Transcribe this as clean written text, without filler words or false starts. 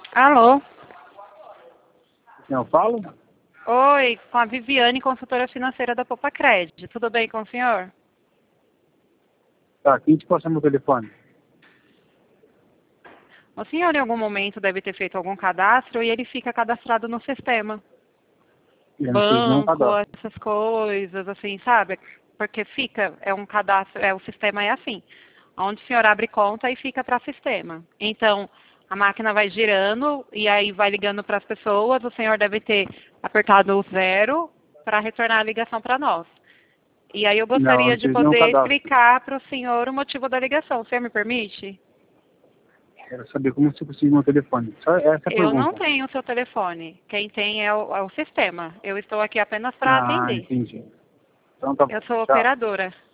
Alô? Quem eu falo? Oi, com a Viviane, consultora financeira da Poupa Crédito. Tudo bem com o senhor? Tá, quem te passou meu telefone? O senhor em algum momento deve ter feito algum cadastro e ele fica cadastrado no sistema. Eu não fiz nenhum Banco, cadastro. essas coisas, assim, sabe? Porque fica, é um cadastro, o sistema é assim. Onde o senhor abre conta e fica para sistema. Então, a máquina vai girando e aí vai ligando para as pessoas. O senhor deve ter apertado o 0 para retornar a ligação para nós. E aí eu Não, eu gostaria não de fiz nenhum poder cadastro. explicar para o senhor o motivo da ligação. O senhor me permite? Quero saber como você conseguiu meu telefone. Só essa é a Eu não pergunta. tenho o seu telefone. Quem tem é o sistema. Eu estou aqui apenas para Ah, atender. entendi. Então tá bom. Eu sou Tchau. operadora.